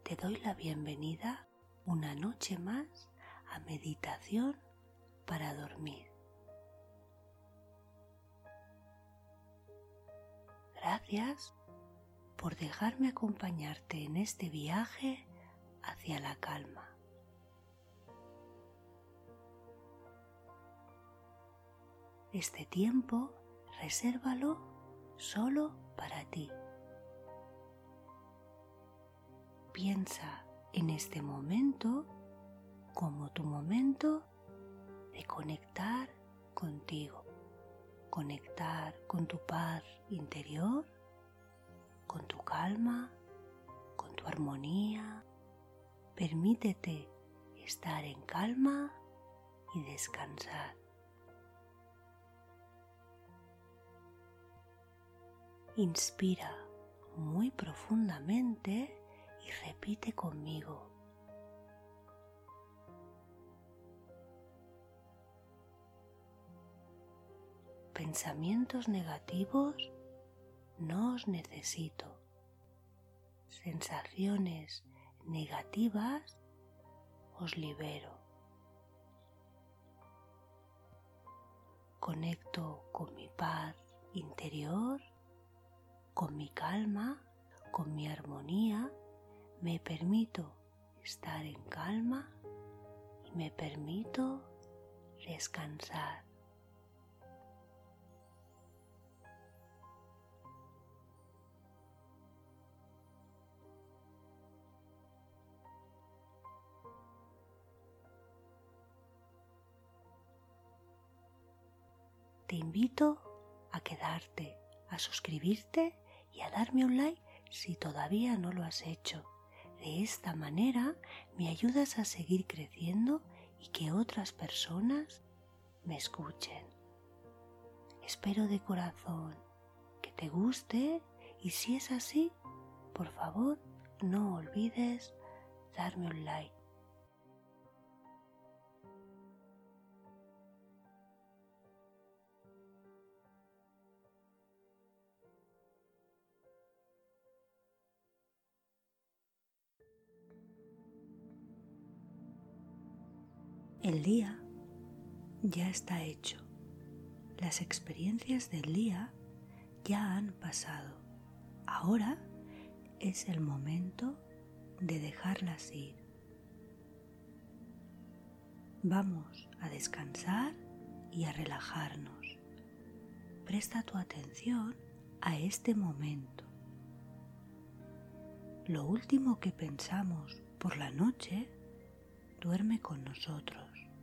te doy la bienvenida una noche más a Meditación para dormir. Gracias por dejarme acompañarte en este viaje hacia la calma. Este tiempo resérvalo solo para ti. Piensa en este momento como tu momento de conectar contigo, conectar con tu paz interior, con tu calma, con tu armonía. Permítete estar en calma y descansar. Inspira muy profundamente y repite conmigo. Pensamientos negativos no os necesito. Sensaciones negativas os libero. Conecto con mi paz interior, con mi calma, con mi armonía. Me permito estar en calma y me permito descansar. Te invito a quedarte, a suscribirte y a darme un like si todavía no lo has hecho. De esta manera me ayudas a seguir creciendo y que otras personas me escuchen. Espero de corazón que te guste y si es así, por favor, no olvides darme un like. El día ya está hecho. Las experiencias del día ya han pasado. Ahora es el momento de dejarlas ir. Vamos a descansar y a relajarnos. Presta tu atención a este momento. Lo último que pensamos por la noche duerme con nosotros.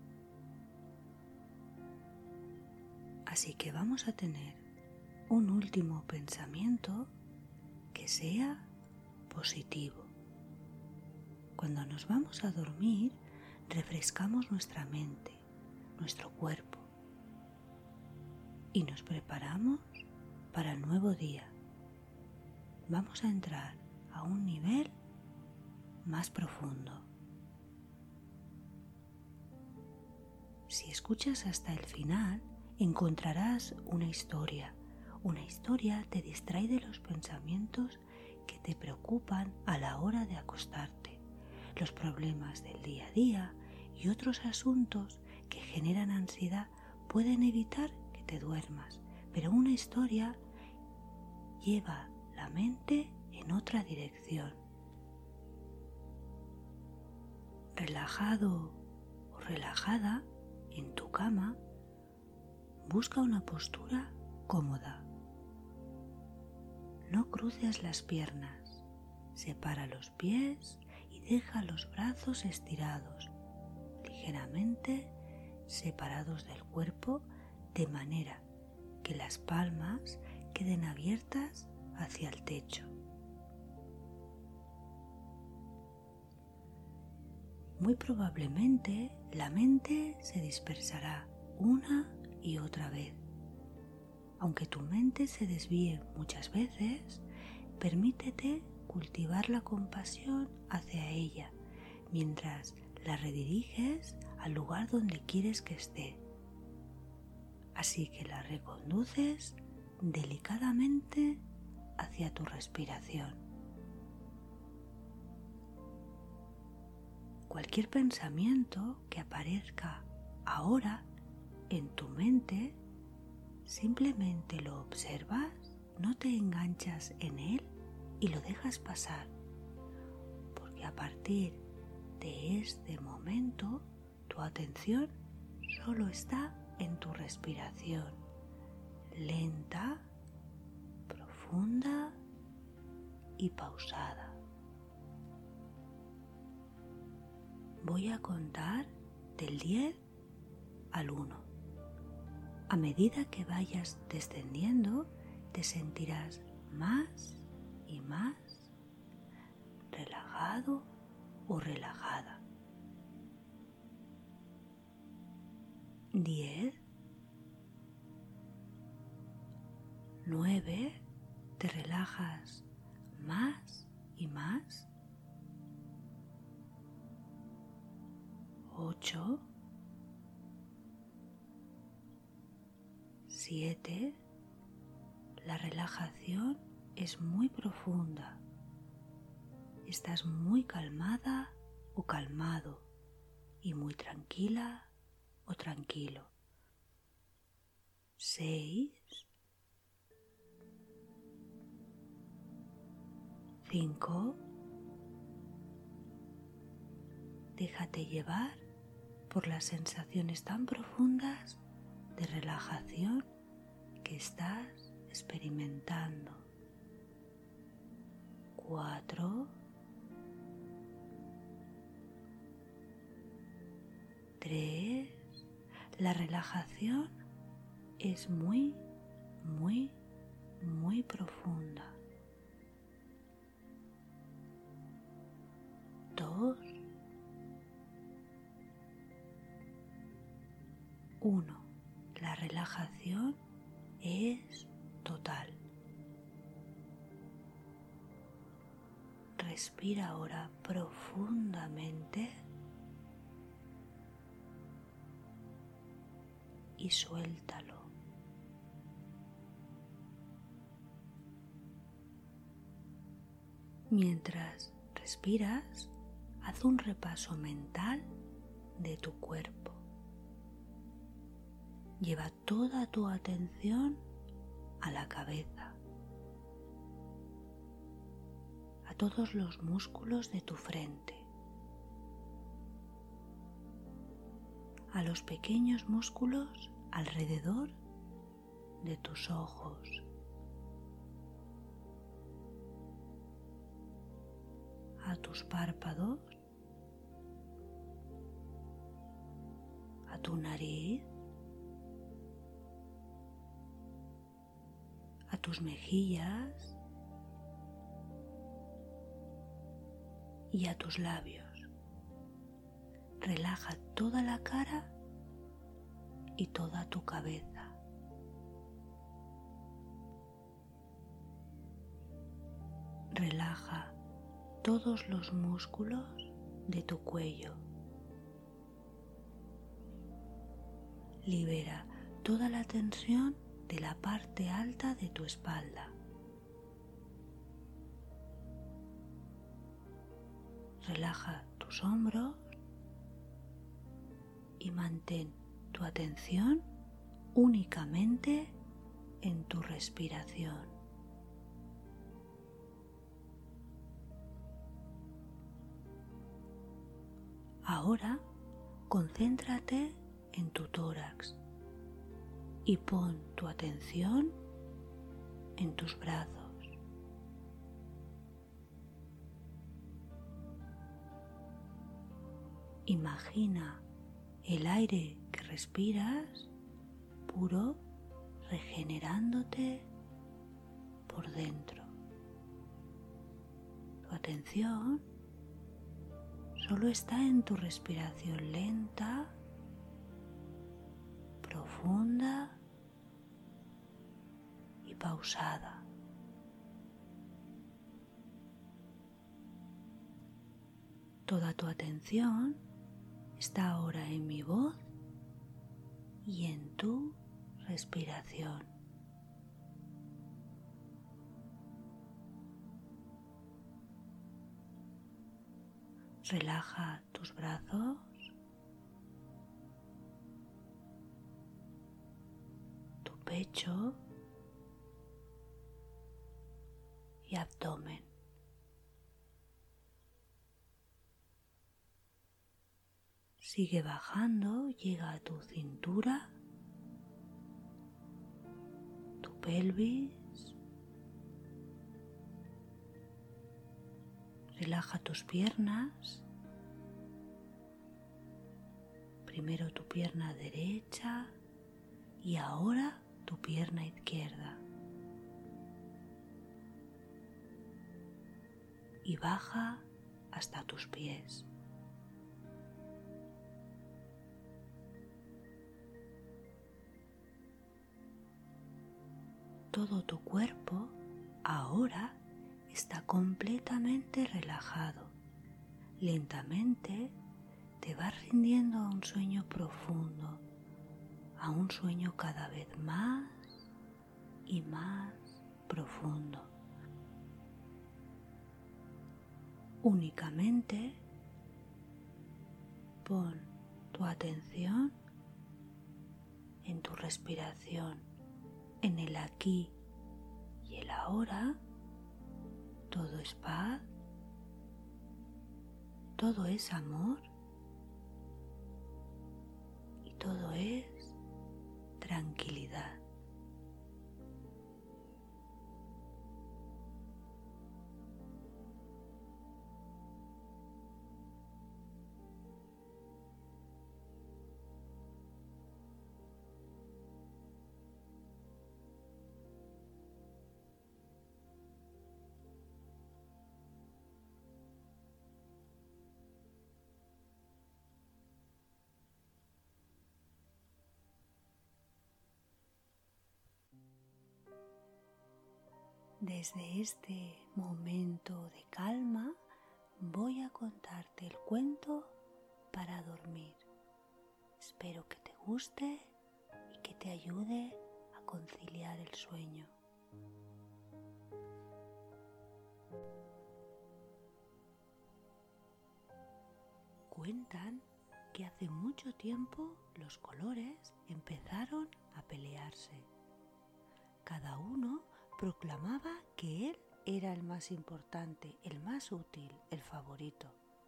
Así que vamos a tener un último pensamiento que sea positivo. Cuando nos vamos a dormir, refrescamos nuestra mente, nuestro cuerpo y nos preparamos para el nuevo día. Vamos a entrar a un nivel más profundo. Si escuchas hasta el final, encontrarás una historia. Una historia te distrae de los pensamientos que te preocupan a la hora de acostarte, los problemas del día a día y otros asuntos que generan ansiedad pueden evitar que te duermas, pero una historia lleva la mente en otra dirección. Relajado o relajada en tu cama, busca una postura cómoda. No cruces las piernas, separa los pies y deja los brazos estirados, ligeramente separados del cuerpo, de manera que las palmas queden abiertas hacia el techo. Muy probablemente la mente se dispersará una y otra vez. Aunque tu mente se desvíe muchas veces, permítete cultivar la compasión hacia ella mientras la rediriges al lugar donde quieres que esté. Así que la reconduces delicadamente hacia tu respiración. cualquier pensamiento que aparezca ahora en tu mente, simplemente lo observas, no te enganchas en él y lo dejas pasar, porque a partir de este momento tu atención solo está en tu respiración, lenta, profunda y pausada. Voy a contar del 10 al 1. A medida que vayas descendiendo, te sentirás más y más relajado o relajada. 10, 9, te relajas más y más. 8, 7, la relajación es muy profunda. Estás muy calmada o calmado y muy tranquila o tranquilo. 6, 5, déjate llevar por las sensaciones tan profundas de relajación que estás experimentando. 4, 3, la relajación es muy, muy, muy profunda. 2, 1, la relajación es total. Respira ahora profundamente y suéltalo. Mientras respiras, haz un repaso mental de tu cuerpo. Lleva toda tu atención a la cabeza, a todos los músculos de tu frente, a los pequeños músculos alrededor de tus ojos, a tus párpados, a tu nariz, a tus mejillas y a tus labios. Relaja toda la cara y toda tu cabeza. Relaja todos los músculos de tu cuello. Libera toda la tensión de la parte alta de tu espalda. Relaja tus hombros y mantén tu atención únicamente en tu respiración. Ahora concéntrate en tu tórax y pon tu atención en tus brazos. Imagina el aire que respiras puro, regenerándote por dentro. Tu atención solo está en tu respiración lenta, profunda y pausada. Toda tu atención está ahora en mi voz y en tu respiración. Relaja tus brazos, tu pecho y abdomen. Sigue bajando, llega a tu cintura, tu pelvis. Relaja tus piernas. Primero tu pierna derecha y ahora tu pierna izquierda. Y baja hasta tus pies. Todo tu cuerpo ahora está completamente relajado. Lentamente te vas rindiendo a un sueño profundo, a un sueño cada vez más y más profundo. Únicamente pon tu atención en tu respiración, en el aquí y el ahora. Todo es paz, todo es amor y todo es tranquilidad. Desde este momento de calma voy a contarte el cuento para dormir. Espero que te guste y que te ayude a conciliar el sueño. Cuentan que hace mucho tiempo los colores empezaron a pelearse. Cada uno proclamaba que él era el más importante, el más útil, el favorito.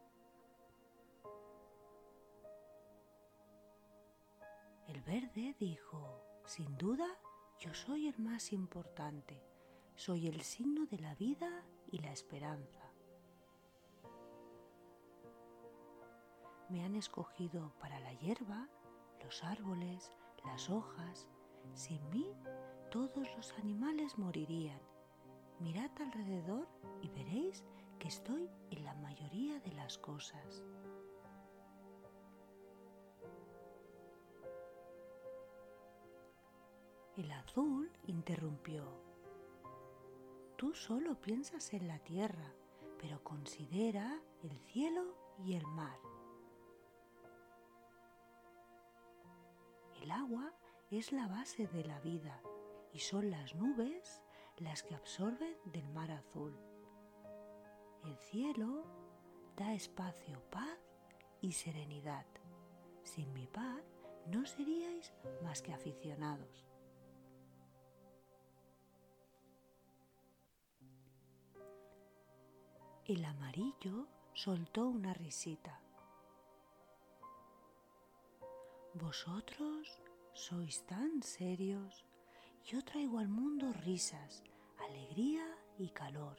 El verde dijo: sin duda, yo soy el más importante, soy el signo de la vida y la esperanza. Me han escogido para la hierba, los árboles, las hojas. Sin mí, todos los animales morirían. Mirad alrededor y veréis que estoy en la mayoría de las cosas. El azul interrumpió: tú solo piensas en la tierra, pero considera el cielo y el mar. El agua es la base de la vida y son las nubes las que absorben del mar azul. El cielo da espacio, paz y serenidad. Sin mi paz no seríais más que aficionados. El amarillo soltó una risita. Vosotros sois tan serios. Yo traigo al mundo risas, alegría y calor.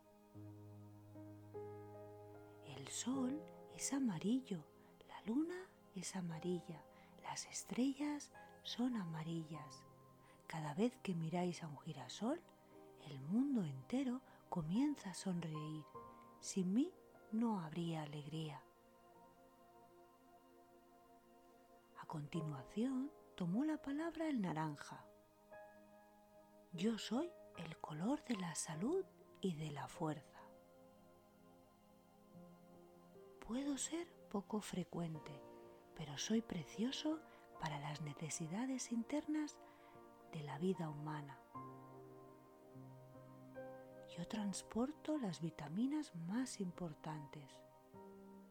El sol es amarillo, la luna es amarilla, las estrellas son amarillas. Cada vez que miráis a un girasol, el mundo entero comienza a sonreír. Sin mí no habría alegría. A continuación, tomó la palabra el naranja. Yo soy el color de la salud y de la fuerza. Puedo ser poco frecuente, pero soy precioso para las necesidades internas de la vida humana. Yo transporto las vitaminas más importantes.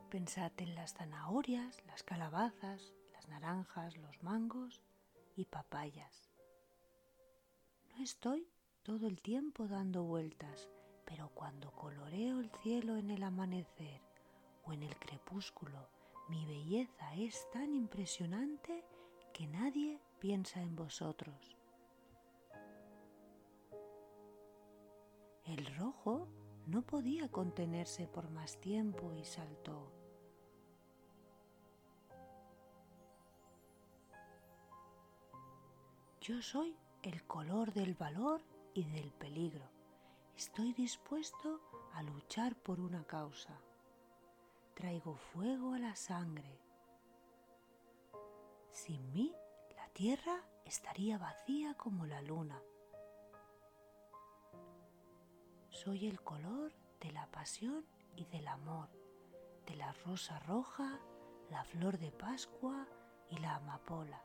Pensad en las zanahorias, las calabazas, las naranjas, los mangos y papayas. No estoy todo el tiempo dando vueltas, pero cuando coloreo el cielo en el amanecer o en el crepúsculo, mi belleza es tan impresionante que nadie piensa en vosotros. El rojo no podía contenerse por más tiempo y saltó. Yo soy el color del valor y del peligro. Estoy dispuesto a luchar por una causa. Traigo fuego a la sangre. Sin mí, la tierra estaría vacía como la luna. Soy el color de la pasión y del amor, de la rosa roja, la flor de Pascua y la amapola.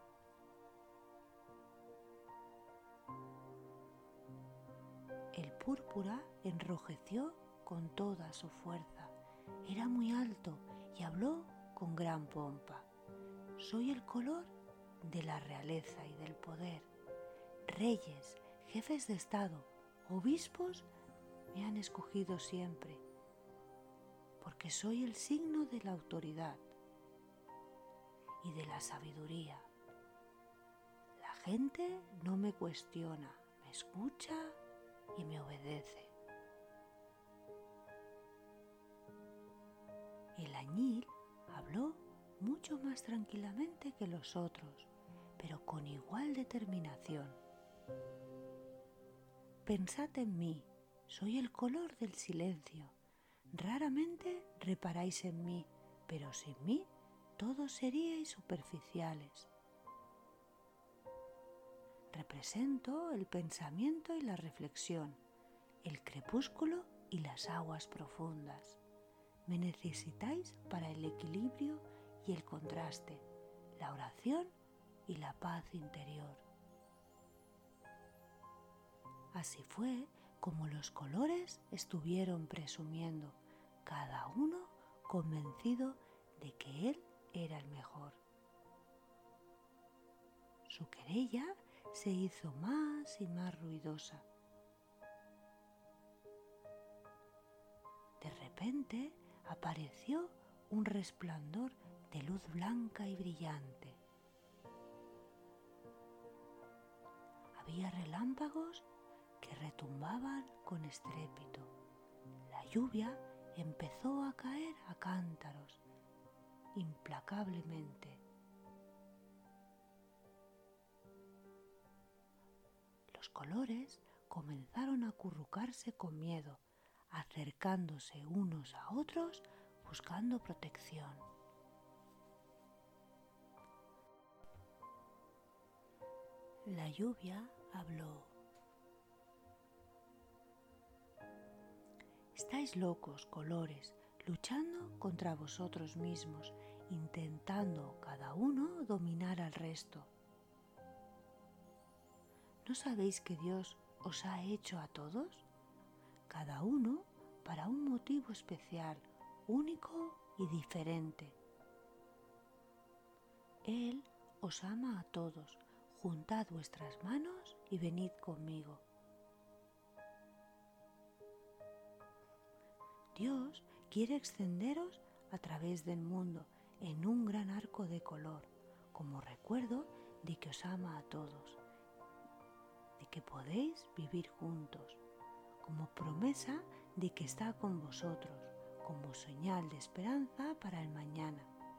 El púrpura enrojeció con toda su fuerza. Era muy alto y habló con gran pompa. Soy el color de la realeza y del poder. Reyes, jefes de estado, obispos me han escogido siempre, porque soy el signo de la autoridad y de la sabiduría. La gente no me cuestiona, me escucha y me obedece. El añil habló mucho más tranquilamente que los otros, pero con igual determinación. Pensad en mí, soy el color del silencio. Raramente reparáis en mí, pero sin mí todos seríais superficiales. Represento el pensamiento y la reflexión, el crepúsculo y las aguas profundas. Me necesitáis para el equilibrio y el contraste, la oración y la paz interior. Así fue como los colores estuvieron presumiendo, cada uno convencido de que él era el mejor. Su querella se hizo más y más ruidosa. De repente apareció un resplandor de luz blanca y brillante. Había relámpagos que retumbaban con estrépito. La lluvia empezó a caer a cántaros, implacablemente. Los colores comenzaron a acurrucarse con miedo, acercándose unos a otros buscando protección. La lluvia habló. Estáis locos, colores, luchando contra vosotros mismos, intentando cada uno dominar al resto. ¿No sabéis que Dios os ha hecho a todos? Cada uno para un motivo especial, único y diferente. Él os ama a todos. Juntad vuestras manos y venid conmigo. Dios quiere extenderos a través del mundo en un gran arco de color, como recuerdo de que os ama a todos, de que podéis vivir juntos, como promesa de que está con vosotros, como señal de esperanza para el mañana.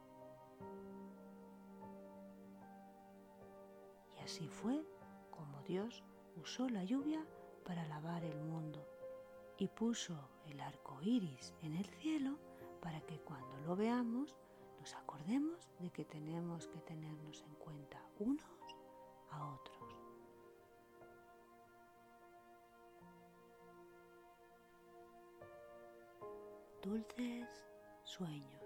Y así fue como Dios usó la lluvia para lavar el mundo y puso el arco iris en el cielo para que cuando lo veamos nos acordemos de que tenemos que tenernos en cuenta unos a otros. Dulces sueños.